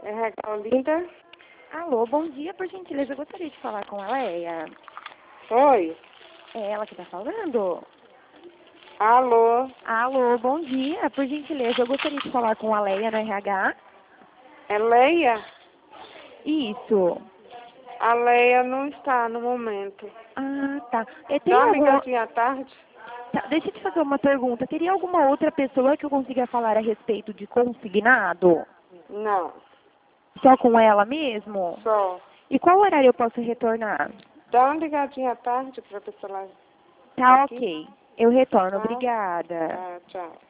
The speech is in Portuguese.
É Olinda. Alô, bom dia, por gentileza, eu gostaria de falar com a Leia. Oi. É ela que tá falando? Alô. Alô, bom dia, por gentileza, eu gostaria de falar com a Leia no RH. É Leia? Isso. A Leia não está no momento. Ah, tá. Tem Dá uma alguma... ligadinha à tarde? Tá, deixa eu te fazer uma pergunta. Teria alguma outra pessoa que eu consiga falar a respeito de consignado? Não. Só com ela mesmo? Só. E qual horário eu posso retornar? Dá uma ligadinha à tarde para a pessoa lá. Tá, Aqui. ok. Eu retorno, Tá? obrigada. Tá, tchau.